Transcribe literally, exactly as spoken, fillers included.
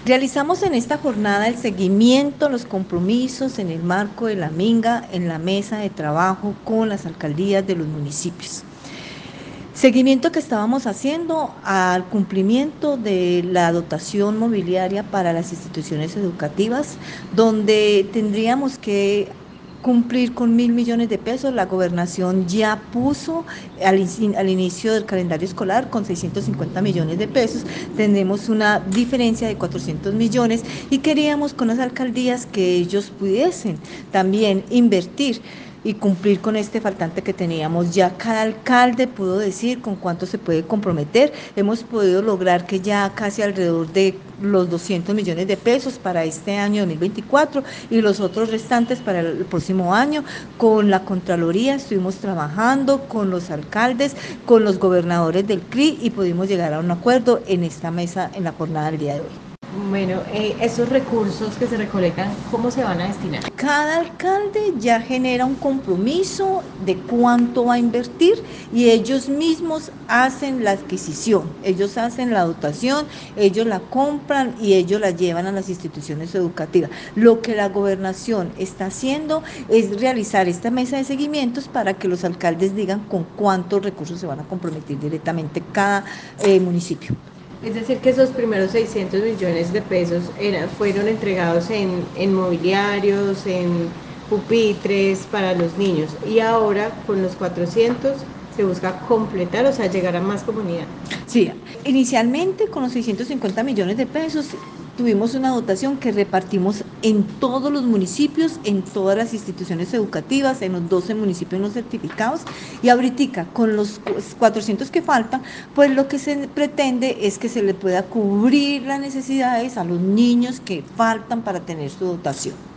Realizamos en esta jornada el seguimiento, los compromisos en el marco de la Minga en la mesa de trabajo con las alcaldías de los municipios. Seguimiento que estábamos haciendo al cumplimiento de la dotación mobiliaria para las instituciones educativas, donde tendríamos que cumplir con mil millones de pesos. La gobernación ya puso al, al inicio del calendario escolar con seiscientos cincuenta millones de pesos. Tendremos una diferencia de cuatrocientos millones y queríamos con las alcaldías que ellos pudiesen también invertir y cumplir con este faltante que teníamos. Ya cada alcalde pudo decir con cuánto se puede comprometer. Hemos podido lograr que ya casi alrededor de los doscientos millones de pesos para este año dos mil veinticuatro y los otros restantes para el próximo año. Con la Contraloría estuvimos trabajando, con los alcaldes, con los gobernadores del C R I y pudimos llegar a un acuerdo en esta mesa en la jornada del día de hoy. Bueno, eh, esos recursos que se recolectan, ¿cómo se van a destinar? Cada alcalde ya genera un compromiso de cuánto va a invertir y ellos mismos hacen la adquisición, ellos hacen la dotación, ellos la compran y ellos la llevan a las instituciones educativas. Lo que la gobernación está haciendo es realizar esta mesa de seguimientos para que los alcaldes digan con cuántos recursos se van a comprometer directamente cada eh, municipio. Es decir, que esos primeros seiscientos millones de pesos eran, fueron entregados en, en mobiliarios, en pupitres para los niños, y ahora con los cuatrocientos se busca completar, o sea, llegar a más comunidad. Sí, inicialmente con los seiscientos cincuenta millones de pesos tuvimos una dotación que repartimos en todos los municipios, en todas las instituciones educativas, en los doce municipios no certificados, y ahorita con los cuatrocientos que faltan, pues lo que se pretende es que se le pueda cubrir las necesidades a los niños que faltan para tener su dotación.